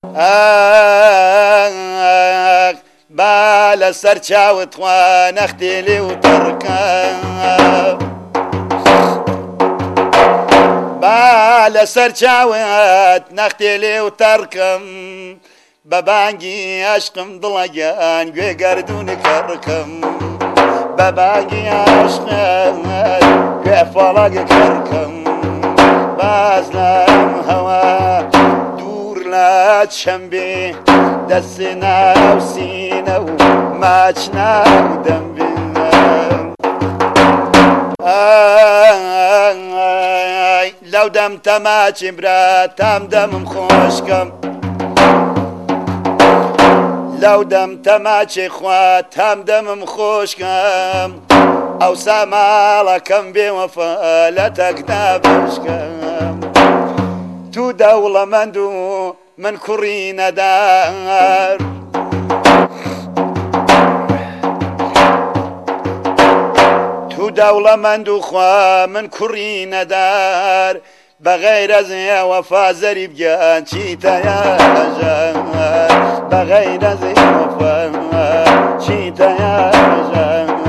با لەسەر چاوت خوا نەختێلێ و تەڕکە با لەسەر چاوت نەختێلێ و تەڕکەم بە بانگی عاشقم دڵەگیان گوێ گەردوونی کەڕکەم بە بانگی عاشقم گوێ فۆڵەگە کەڕکەم باز لەم هەوا دوور لە چەمبێ دەستی ناو سینە و ماچ ناو دەمبینم لەو دەم تەماچی برا تام دەمم خۆشکەم لەو دەم تەماچی خوا تام دەمم خۆشکەم ئەوسا ماڵەکەم بێوەفا لە تەکدا بشکەم تو دەوڵەمەند و من کوڕی نەدار تو دەوڵەمەند و خوا من کوڕی نەدار بەغەیرە زێوەفا زەری بگیان چیتەیەژە بەغەیرە زێوەفا چیتەیەژە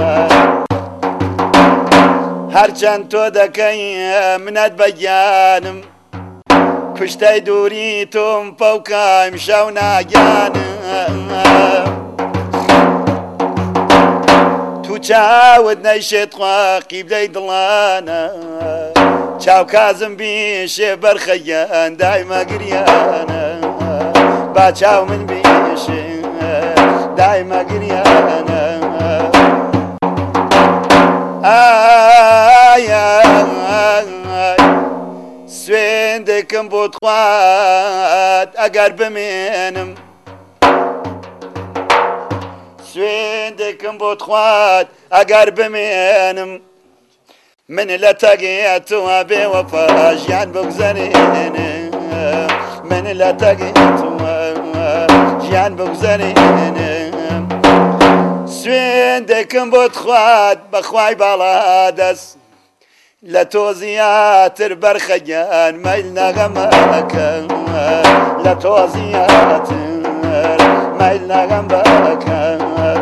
هەرچەند تۆ دەکەی منەت بەگیانم کوشتەی دووری تۆم پەوکەم شەو ناگیانم تو چاوت نەیشێت خوا قیبلەی دڵانە چاو کازم بیشێ بەرخەیان دایمە گریانە با چاو من بیشێ دایمە گریانە سوێندێکم بۆت خوات ئەگەر بمێنم سوێندێکم بۆت خوات ئەگەر بمێنم من لە تەگێتەوە بێوەفا ژیان بگوزەرێنم من لە تەگێتەوە ژیان بگوزەرێنم سوێندێکم بۆت خوات بەخوای باڵا دەست لە تۆ زیاتر بەرخەگیان مەیل نەغەمەکەم لە تۆ زیاتر مەیل نەغەمەکەم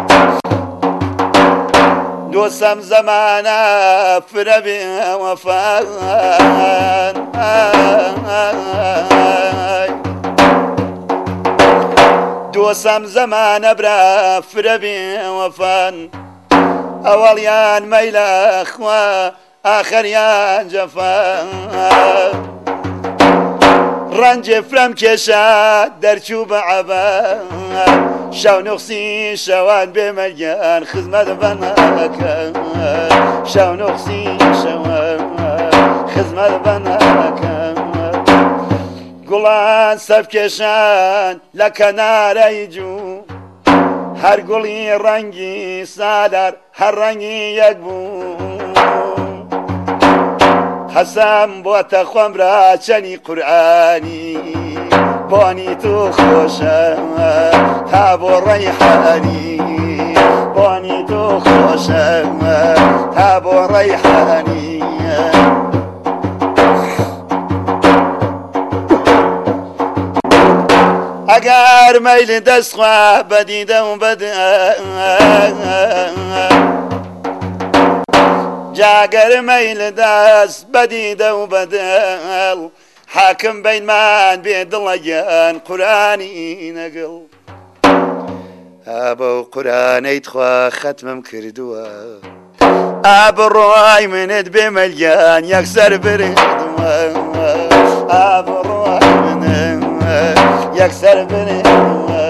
دۆسەم زەمانە فرە بێ وەفان دۆسەم زەمانە برا فرە بێ وەفان ئەوەڵیان مەیلە خوا ئاخەریان جەفا ڕەنجێ فرەم کێشە دەرچوو بە عەبا شەو نوخسی شەوان بێمەریان خزمەت بەناکە شەو نوخسی شەوان خزمەت بەناکە گوڵان سەفکێشان لە کەنارەی جوو هەر گوڵی ڕەنگی سادار هەر ڕەنگی یەک بوو حەسەم بۆتە خۆمرا چەنی قورئانی بۆنی تو خۆشە تا بۆ ڕەیحانی بۆنی تو خۆشە تا بۆ ڕەیحانی ئەگەر مەیل دەستخوا بەدیدە و بەدە جاگەر مەیل دەست بەدیدە و بەدڵ حاکم بینمان بێ دڵەگیان قورئانی نەگڵ ئابە و قورئانەیت خوا خەتمم کردووە ئابڕۆی منت بێ مەلیان یەکسەر بردووە ئابڕۆی منت یەکسەر بردووە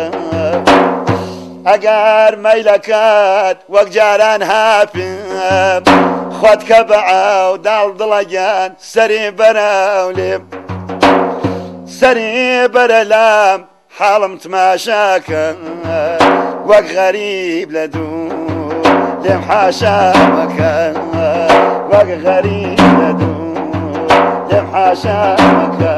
ئەگەر مەیلەکەت وەک جاران هاپم خۆت کە بە ئاو داڵ دڵەگیان سەرێ بەراو لێم سەرێ بەرە لام حاڵم تماشاکە وەک غەریب لە دوو لێم حاشا مەکە وەک غەریب لە دوو لێم حاشا مەکە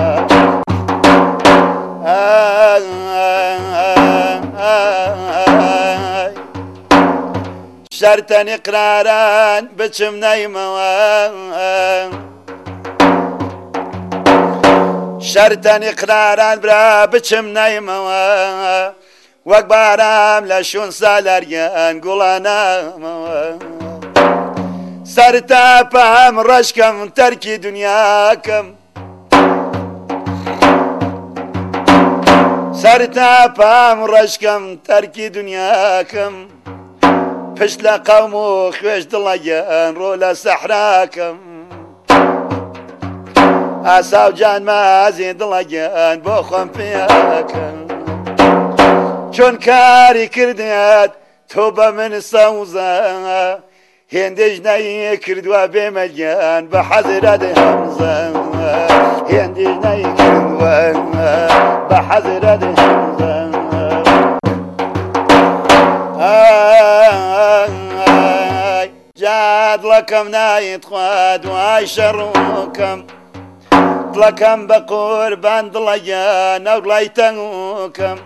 شەرتەن ئیقراران بچم نەیمەوە شەرتەنی قراران برا بچم نایمەوە وەک بارام لە شوون سالارگەن گوڵانامەوە سەرتا پام ڕەشکەم تەرکی دنیاکەم سەرتا پام ڕەشکەم تەرکی دنیاکەم پشت لە قەوم و خوێش دڵەگەن ڕۆ لە سەحراکەم ئاسا و جانمازی دڵەگەن بۆ خۆم پێکەن چۆن کاری کردێت تۆ بە من سەوزە هێندەش نایی کردووە بێمەگەن بە حەزرەت هەمزە هێندەش نایی کردووە بە حەزرەت هەمزە جا دڵەکەم نایت خوا دوای شەڕووکەم دڵەکەم بە قوربان دڵەگەن ئەو لای تەنگوکەم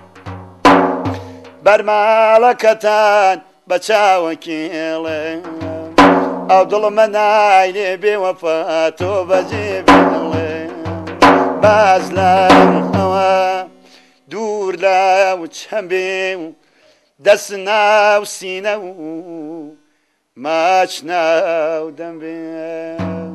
بەرماڵەکەتان بە چاوەکێڵێ ئەو دڵمە نایلێ بێوەفا تۆ بەجێ بێڵێ باز لەمەوە دوور لەو چەمبێ و دەست ناو سینە و ماچ ناو دەمبێ